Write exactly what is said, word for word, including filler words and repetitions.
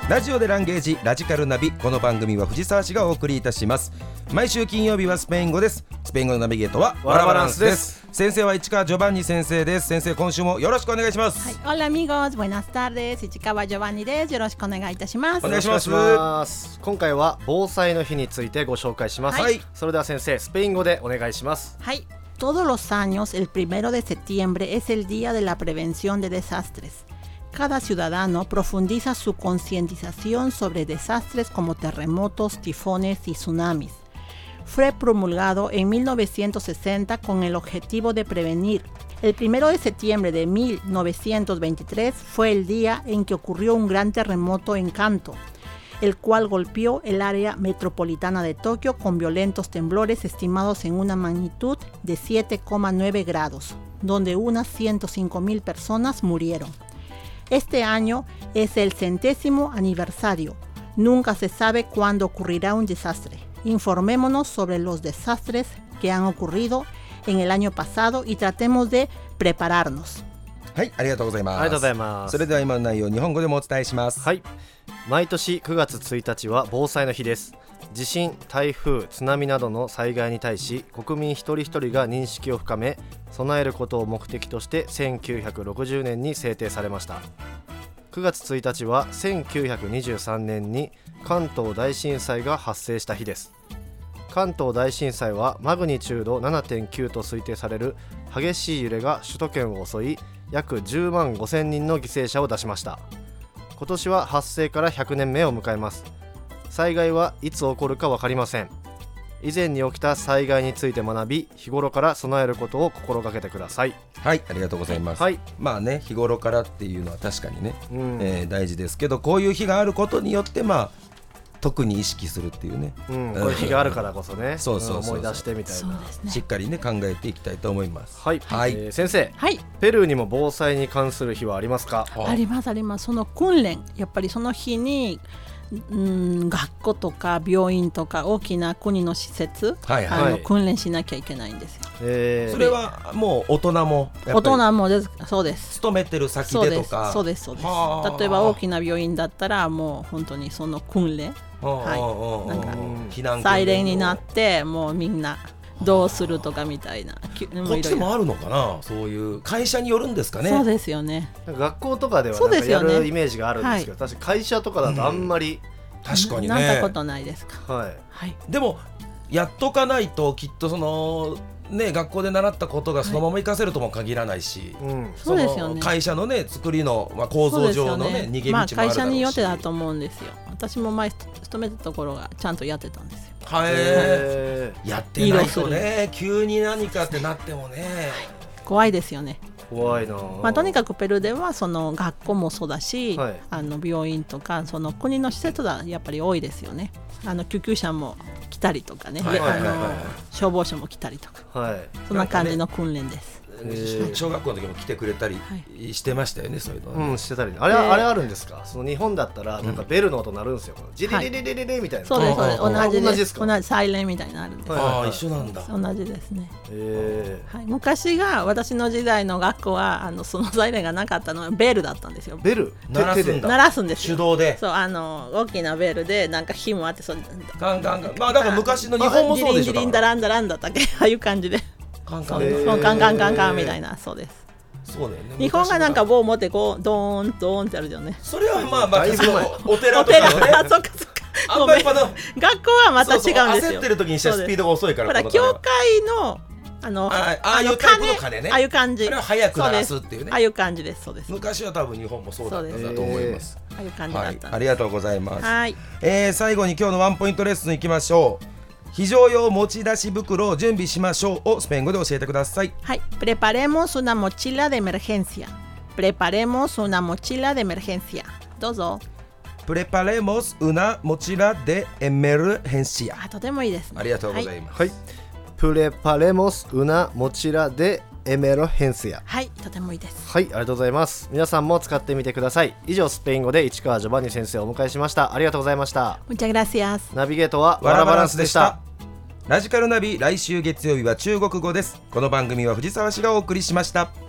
ラジオでランゲージラジカルナビ、この番組は藤沢市がお送りいたします。毎週金曜日はスペイン語です。スペイン語のナビゲートはワラバランスです。先生は市川ジョバンニ先生です。先生、今週もよろしくお願いします。 はい、Hola amigos, buenas tardes. 市川ジョバンニです。よろしくお願いいたします。 お願いします。 今回は防災の日についてご紹介します。はい、それでは先生、スペイン語でお願いします。 はい。Todos los años, el primero de septiembre es el día de la prevención de desastres.Cada ciudadano profundiza su concientización sobre desastres como terremotos, tifones y tsunamis. Fue promulgado en mil novecientos sesenta con el objetivo de prevenir. El primero de septiembre de mil novecientos veintitrés fue el día en que ocurrió un gran terremoto en Kanto, el cual golpeó el área metropolitana de Tokio con violentos temblores estimados en una magnitud de siete coma nueve grados, donde unas ciento cinco mil personas murieron.Este año es el centésimo aniversario. Nunca se sabe cuándo ocurrirá un desastre. Informémonos sobre los desastres que han ocurrido en el año pasado y tratemos de prepararnos. はい、ありがとうございます。 ありがとうございます。 それでは今の内容を日本語でもお伝えします。 はい。毎年くがつついたちは防災の日です。地震、台風、津波などの災害に対し国民一人一人が認識を深め備えることを目的としてせんきゅうひゃくろくじゅうねんに制定されました。くがつついたちはせんきゅうひゃくにじゅうさんねんに関東大震災が発生した日です。関東大震災はマグニチュード ななてんきゅう と推定される激しい揺れが首都圏を襲い約じゅうまんごせんにんの犠牲者を出しました。今年は発生からひゃくねんめを迎えます。災害はいつ起こるか分かりません。以前に起きた災害について学び日頃から備えることを心がけてください。 はい、ありがとうございます。はい、まあね、日頃からっていうのは確かにね、うんえー、大事ですけど、こういう日があることによってまあ特に意識するっていうね、 うん、こういう日があるからこそねそうそうそうそう思い出してみたいな、 ね、 しっかりね考えていきたいと思います。 はい、はいえー、先生、 はい、 ペルーにも防災に関する日はありますか？ ありますあります。その訓練、やっぱりその日にうん、学校とか病院とか大きな国の施設、はいはい、あの訓練しなきゃいけないんですよ。 えー、それはもう大人も大人もです。そうです。 勤めてる先でとかそうですそうですそうです。例えば大きな病院だったらもう本当にその訓練、はい、なんか避難サイレンになってもうみんなどうするとかみたいな。 こっちもあるのかな、そういう会社によるんですかね。 そうですよね。 学校とかではなんかやるイメージがあるんですけど、確か会社とかだとあんまり、 うん、確かにねなったことないですか。 はいはい、 でもやっとかないときっとそのね、学校で習ったことがそのまま活かせるとも限らないし、はいうん、そのそうですよね、会社のね作りの、まあ、構造上の、ねね、逃げ道もあるだろうし、まあ、 会社によってだと思うんですよ。私も前勤めたところがちゃんとやってたんですよ。 はい、えー、やってないとね、急に何かってなってもね、はい、 怖いですよね。 怖いな、 まあ、とにかくペルーではその学校もそうだし、はい、あの病院とかその国の施設がやっぱり多いですよね。あの救急車も来たりとかね、はいはいはいはい、あの消防車も来たりとか、はい、そんな感じの訓練です。 小学校の時も来てくれたりしてましたよね、そういうの、ね、 うんしてたり、あれは、あれあるんですか？その日本だったらなんかベルの音鳴るんですよ、うん、ジリリリリリリみたいな、 そうですそうです、同じです、 同じですか？ 同じサイレンみたいになるんです。 ああ、はい、一緒なんだ。 同じですね、 えーはい、昔が私の時代の学校はあのそのサイレンがなかったのはベルだったんですよ。 ベル鳴らすんだ。 鳴らすんですよ、 手動で。 そう、あの大きなベルでなんか火もあって、そうガンガンガン、まあだから昔の日本もそうでしょ。 ジリンジリンダランダランだったっけ、ああいう感じでカンカン、 そうそうカンカンカンカンみたいな。そうです。 そうだよね。 日本がなんか棒持ってこうドーンドーンってあるじゃんね。 それはまあまあお寺とかのね。 あ、そっかそっか。 あんまりまだ学校はまた違うんですよ。そうそう、 焦ってる時にしたらスピードが遅いから。 ほら教会のあのああいうタイプの鐘ね。 ああいう感じ。 それは早く鳴らすっていうね。 ああいう感じです。そうです。 昔は多分日本もそうだったんだと思います。 ああいう感じだったんです。 はい、ありがとうございます。 はい。 えー、最後に今日のワンポイントレッスンいきましょう。非常用持ち出し袋を準備しましょうをスペイン語で教えてください。 はい。Preparemos una mochila de emergencia. Preparemos una mochila de emergencia. どうぞ。 Preparemos una mochila de emergencia。 あ、とてもいいですね。 ありがとうございます。 はい。Preparemos una mochila de emergencia。 はい、とてもいいです。 はい、ありがとうございます。皆さんも使ってみてください。以上、スペイン語で市川ジョバンニ先生をお迎えしました。ありがとうございました。 Muchas gracias。 ナビゲートはワラバランスでした。 ラジカルナビ、来週月曜日は中国語です。この番組は藤沢市がお送りしました。